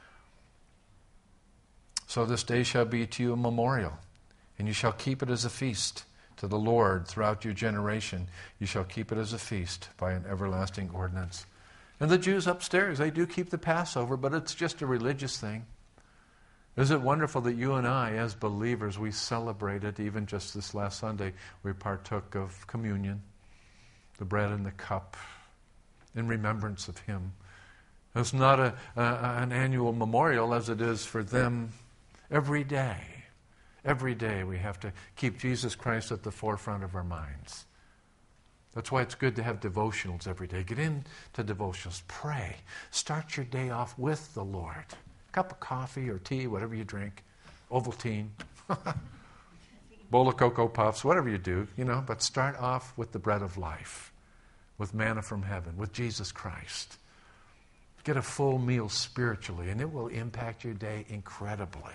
So this day shall be to you a memorial, and you shall keep it as a feast to the Lord throughout your generation. You shall keep it as a feast by an everlasting ordinance. And the Jews upstairs, they do keep the Passover, but it's just a religious thing. Is it wonderful that you and I, as believers, we celebrate it? Even just this last Sunday, we partook of communion, the bread and the cup, in remembrance of Him. It's not a, a, an annual memorial as it is for them every day. Every day we have to keep Jesus Christ at the forefront of our minds. That's why it's good to have devotionals every day. Get into devotionals. Pray. Start your day off with the Lord. A cup of coffee or tea, whatever you drink, Ovaltine, bowl of Cocoa Puffs, whatever you do, you know, but start off with the bread of life, with manna from heaven, with Jesus Christ. Get a full meal spiritually, and it will impact your day incredibly.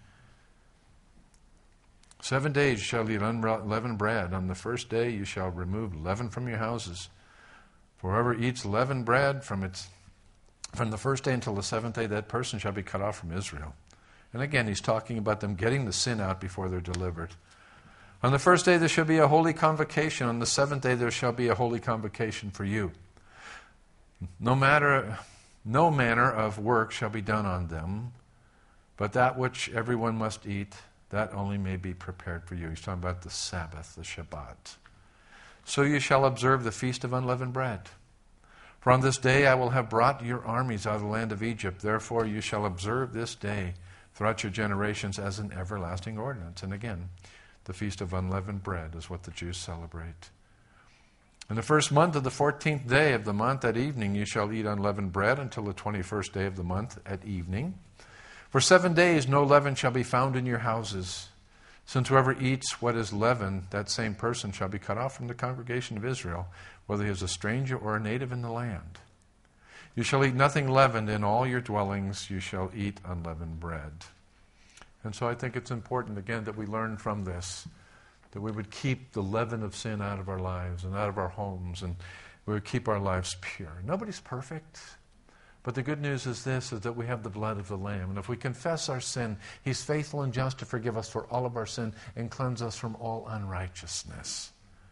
Seven days you shall eat unleavened bread. On the first day you shall remove leaven from your houses. For whoever eats leavened bread from its from the first day until the seventh day, that person shall be cut off from Israel. And again, he's talking about them getting the sin out before they're delivered. On the first day there shall be a holy convocation. On the seventh day there shall be a holy convocation for you. No matter, no manner of work shall be done on them, but that which everyone must eat, that only may be prepared for you. He's talking about the Sabbath, the Shabbat. So you shall observe the feast of unleavened bread. For on this day I will have brought your armies out of the land of Egypt. Therefore you shall observe this day throughout your generations as an everlasting ordinance. And again, the feast of unleavened bread is what the Jews celebrate. In the first month of the fourteenth day of the month at evening you shall eat unleavened bread until the twenty-first day of the month at evening. For seven days no leaven shall be found in your houses. Since whoever eats what is leavened, that same person shall be cut off from the congregation of Israel, whether he is a stranger or a native in the land. You shall eat nothing leavened. In all your dwellings you shall eat unleavened bread. And so I think it's important, again, that we learn from this, that we would keep the leaven of sin out of our lives and out of our homes, and we would keep our lives pure. Nobody's perfect. But the good news is this, is that we have the blood of the Lamb. And if we confess our sin, He's faithful and just to forgive us for all of our sin and cleanse us from all unrighteousness.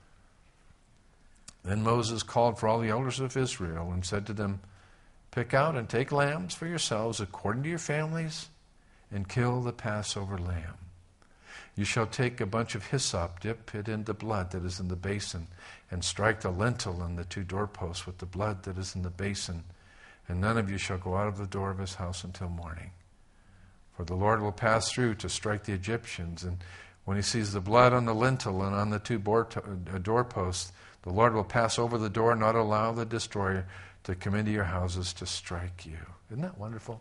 Then Moses called for all the elders of Israel and said to them, pick out and take lambs for yourselves according to your families and kill the Passover lamb. You shall take a bunch of hyssop, dip it in the blood that is in the basin, and strike the lintel and the two doorposts with the blood that is in the basin. And none of you shall go out of the door of his house until morning. For the Lord will pass through to strike the Egyptians. And when he sees the blood on the lintel and on the two doorposts, the Lord will pass over the door and not allow the destroyer to come into your houses to strike you. Isn't that wonderful?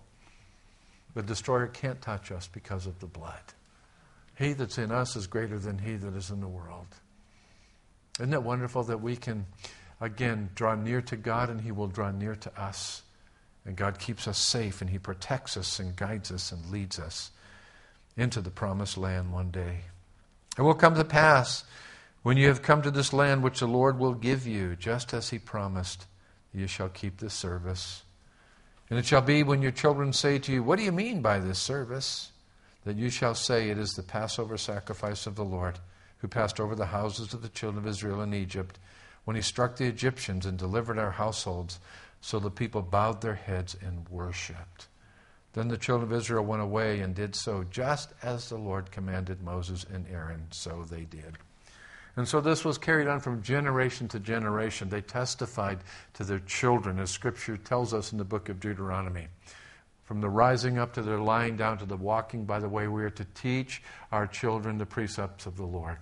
The destroyer can't touch us because of the blood. He that's in us is greater than he that is in the world. Isn't it wonderful that we can, again, draw near to God and He will draw near to us? And God keeps us safe and He protects us and guides us and leads us into the promised land one day. It will come to pass when you have come to this land which the Lord will give you, just as He promised, you shall keep this service. And it shall be when your children say to you, what do you mean by this service? That you shall say, it is the Passover sacrifice of the Lord, who passed over the houses of the children of Israel in Egypt, when He struck the Egyptians and delivered our households. So the people bowed their heads and worshipped. Then the children of Israel went away and did so, just as the Lord commanded Moses and Aaron, so they did. And so this was carried on from generation to generation. They testified to their children, as Scripture tells us in the book of Deuteronomy. From the rising up to their lying down to the walking by the way, we are to teach our children the precepts of the Lord.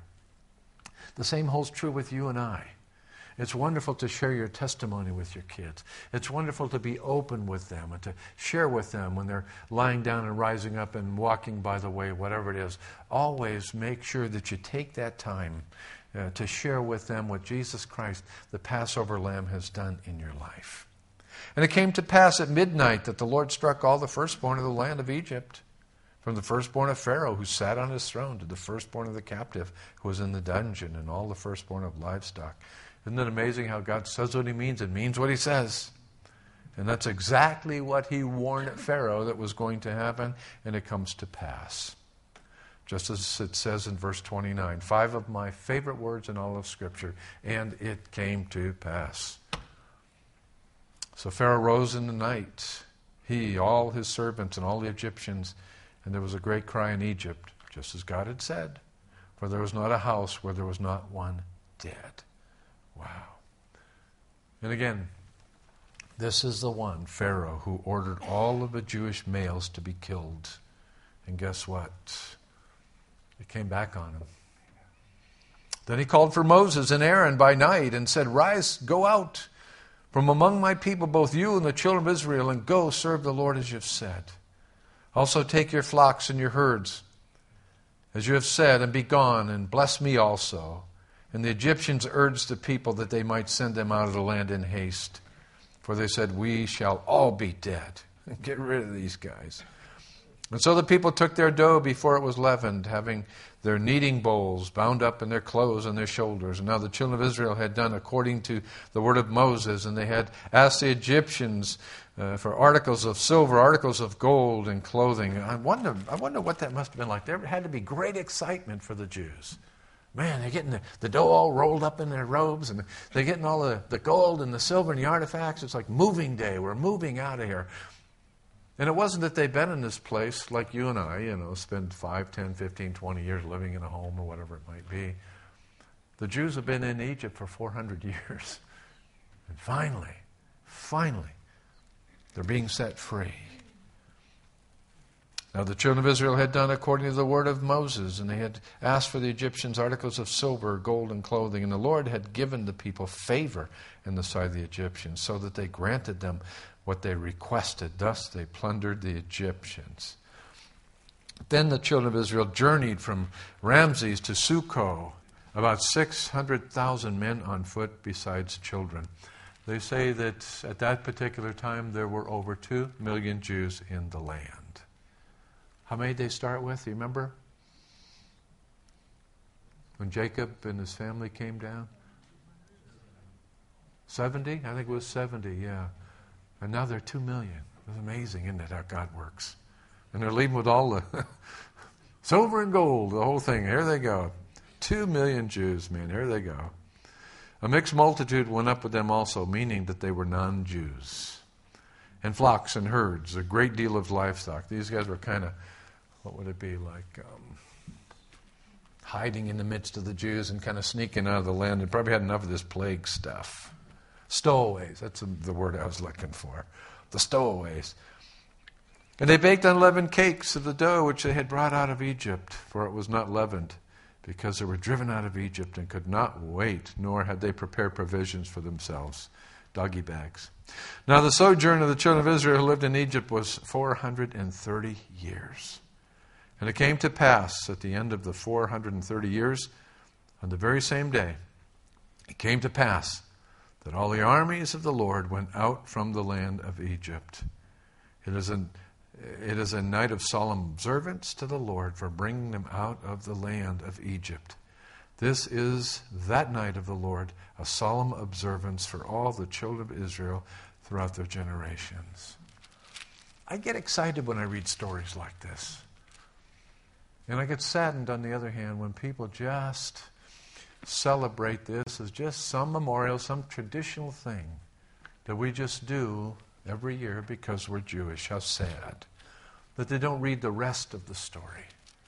The same holds true with you and I. It's wonderful to share your testimony with your kids. It's wonderful to be open with them and to share with them when they're lying down and rising up and walking by the way, whatever it is. Always make sure that you take that time uh, to share with them what Jesus Christ, the Passover Lamb, has done in your life. And it came to pass at midnight that the Lord struck all the firstborn of the land of Egypt, from the firstborn of Pharaoh who sat on his throne to the firstborn of the captive who was in the dungeon, and all the firstborn of livestock. Isn't it amazing how God says what He means and means what He says? And that's exactly what He warned Pharaoh that was going to happen, and it comes to pass. Just as it says in verse twenty-nine, five of my favorite words in all of Scripture, and it came to pass. So Pharaoh rose in the night, he, all his servants, and all the Egyptians, and there was a great cry in Egypt, just as God had said, for there was not a house where there was not one dead. Wow. And again, this is the one, Pharaoh, who ordered all of the Jewish males to be killed. And guess what? It came back on him. Then he called for Moses and Aaron by night and said, rise, go out from among my people, both you and the children of Israel, and go serve the Lord as you've said. Also take your flocks and your herds, as you have said, and be gone, and bless me also. And the Egyptians urged the people that they might send them out of the land in haste. For they said, we shall all be dead. Get rid of these guys. And so the people took their dough before it was leavened, having their kneading bowls bound up in their clothes and their shoulders. And now the children of Israel had done according to the word of Moses, and they had asked the Egyptians uh, for articles of silver, articles of gold, and clothing. I wonder, I wonder what that must have been like. There had to be great excitement for the Jews. Man, they're getting the, the dough all rolled up in their robes, and they're getting all the, the gold and the silver and the artifacts. It's like moving day. We're moving out of here. And it wasn't that they'd been in this place like you and I, you know, spend five, ten, fifteen, twenty years living in a home or whatever it might be. The Jews have been in Egypt for four hundred years. And finally, finally, they're being set free. Now the children of Israel had done according to the word of Moses, and they had asked for the Egyptians articles of silver, gold, and clothing. And the Lord had given the people favor in the sight of the Egyptians, so that they granted them what they requested. Thus they plundered the Egyptians. Then the children of Israel journeyed from Ramses to Succoth, about six hundred thousand men on foot besides children. They say that at that particular time there were over two million Jews in the land. How many did they start with? You remember? When Jacob and his family came down? seventy? I think it was seventy, yeah. And now they're two million. It's amazing, isn't it, how God works? And they're leaving with all the silver and gold, the whole thing. Here they go. Two million Jews, man. Here they go. A mixed multitude went up with them also, meaning that they were non-Jews. And flocks and herds, a great deal of livestock. These guys were kind of, what would it be like, um, hiding in the midst of the Jews and kind of sneaking out of the land. They probably had enough of this plague stuff. Stowaways, that's the word I was looking for. The stowaways. And they baked unleavened cakes of the dough which they had brought out of Egypt, for it was not leavened, because they were driven out of Egypt and could not wait, nor had they prepared provisions for themselves, doggy bags. Now the sojourn of the children of Israel who lived in Egypt was four hundred thirty years. And it came to pass at the end of the four hundred thirty years, on the very same day, it came to pass that all the armies of the Lord went out from the land of Egypt. It is, an, it is a night of solemn observance to the Lord for bringing them out of the land of Egypt. This is that night of the Lord, a solemn observance for all the children of Israel throughout their generations. I get excited when I read stories like this. And I get saddened, on the other hand, when people just celebrate this as just some memorial, some traditional thing that we just do every year because we're Jewish. How sad that they don't read the rest of the story.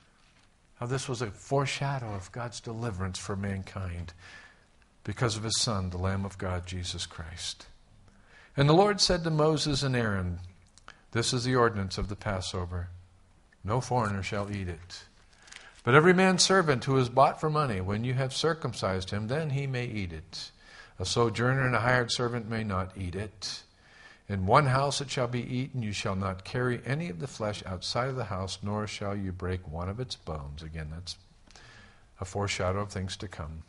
How this was a foreshadow of God's deliverance for mankind because of His Son, the Lamb of God, Jesus Christ. And the Lord said to Moses and Aaron, this is the ordinance of the Passover. No foreigner shall eat it. But every man's servant who is bought for money, when you have circumcised him, then he may eat it. A sojourner and a hired servant may not eat it. In one house it shall be eaten. You shall not carry any of the flesh outside of the house, nor shall you break one of its bones. Again, that's a foreshadow of things to come.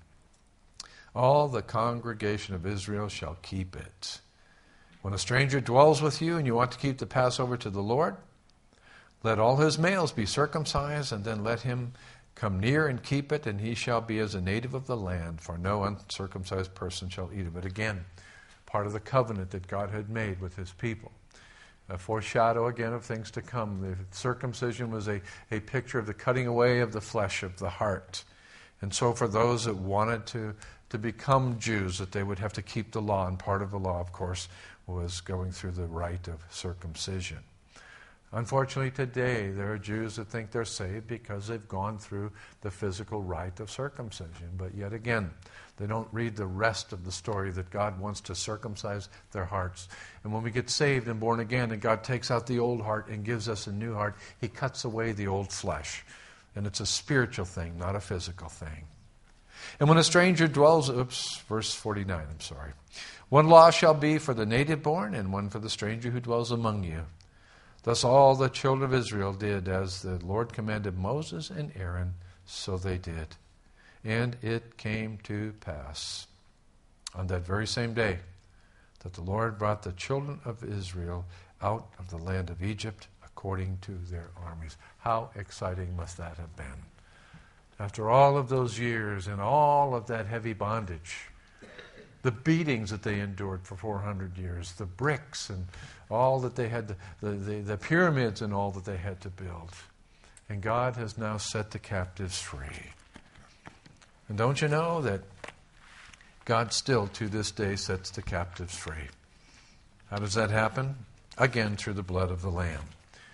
All the congregation of Israel shall keep it. When a stranger dwells with you and you want to keep the Passover to the Lord, let all his males be circumcised, and then let him come near and keep it, and he shall be as a native of the land, for no uncircumcised person shall eat of it. Again, part of the covenant that God had made with His people. A foreshadow again of things to come. The circumcision was a, a picture of the cutting away of the flesh of the heart. And so for those that wanted to, to become Jews, that they would have to keep the law, and part of the law, of course, was going through the rite of circumcision. Unfortunately, today, there are Jews that think they're saved because they've gone through the physical rite of circumcision. But yet again, they don't read the rest of the story that God wants to circumcise their hearts. And when we get saved and born again, and God takes out the old heart and gives us a new heart, He cuts away the old flesh. And it's a spiritual thing, not a physical thing. And when a stranger dwells, oops, verse forty-nine, I'm sorry. One law shall be for the native born, and one for the stranger who dwells among you. Thus all the children of Israel did as the Lord commanded Moses and Aaron, so they did. And it came to pass on that very same day that the Lord brought the children of Israel out of the land of Egypt according to their armies. How exciting must that have been? After all of those years and all of that heavy bondage, the beatings that they endured for four hundred years, the bricks and all that they had, to, the, the, the pyramids and all that they had to build. And God has now set the captives free. And don't you know that God still to this day sets the captives free? How does that happen? Again, through the blood of the Lamb.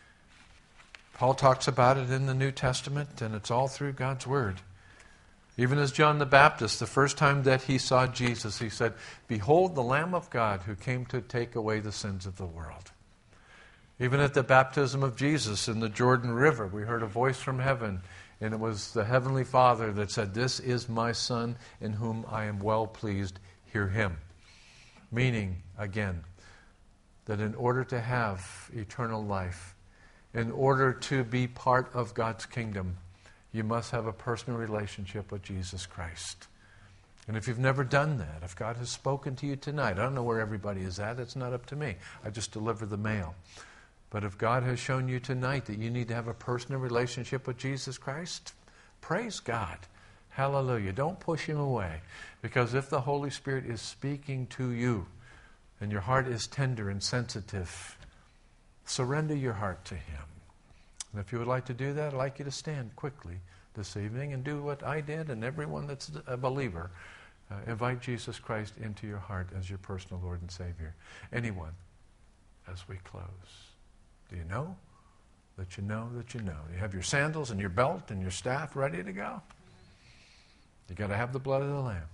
Paul talks about it in the New Testament, and it's all through God's Word. Even as John the Baptist, the first time that he saw Jesus, he said, "Behold the Lamb of God who came to take away the sins of the world." Even at the baptism of Jesus in the Jordan River, we heard a voice from heaven, and it was the Heavenly Father that said, "This is my Son in whom I am well pleased. Hear him." Meaning, again, that in order to have eternal life, in order to be part of God's kingdom, you must have a personal relationship with Jesus Christ. And if you've never done that, if God has spoken to you tonight, I don't know where everybody is at, it's not up to me. I just deliver the mail. But if God has shown you tonight that you need to have a personal relationship with Jesus Christ, praise God. Hallelujah. Don't push him away. Because if the Holy Spirit is speaking to you and your heart is tender and sensitive, surrender your heart to him. And if you would like to do that, I'd like you to stand quickly this evening and do what I did and everyone that's a believer. Uh, invite Jesus Christ into your heart as your personal Lord and Savior. Anyone, as we close. Do you know that you know that you know? You have your sandals and your belt and your staff ready to go? You got to have the blood of the Lamb.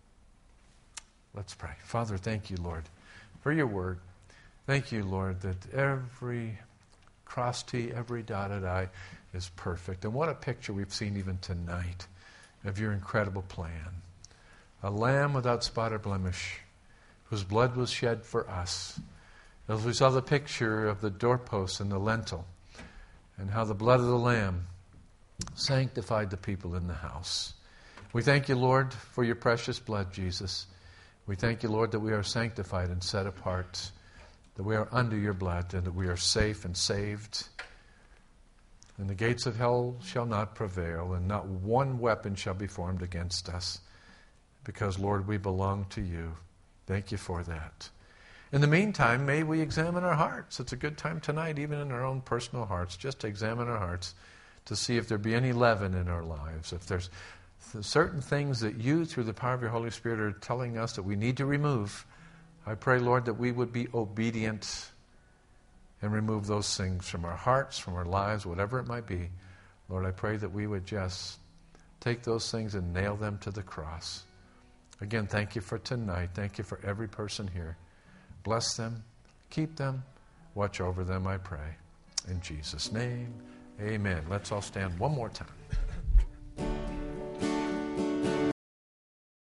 Let's pray. Father, thank you, Lord, for your word. Thank you, Lord, that every cross T, every dotted I is perfect. And what a picture we've seen even tonight of your incredible plan. A lamb without spot or blemish, whose blood was shed for us. As we saw the picture of the doorpost and the lintel, and how the blood of the Lamb sanctified the people in the house. We thank you, Lord, for your precious blood, Jesus. We thank you, Lord, that we are sanctified and set apart, that we are under your blood, and that we are safe and saved. And the gates of hell shall not prevail, and not one weapon shall be formed against us, because, Lord, we belong to you. Thank you for that. In the meantime, may we examine our hearts. It's a good time tonight, even in our own personal hearts, just to examine our hearts to see if there be any leaven in our lives, if there's certain things that you, through the power of your Holy Spirit, are telling us that we need to remove. I pray, Lord, that we would be obedient and remove those things from our hearts, from our lives, whatever it might be. Lord, I pray that we would just take those things and nail them to the cross. Again, thank you for tonight. Thank you for every person here. Bless them, keep them, watch over them, I pray. In Jesus' name, amen. Let's all stand one more time.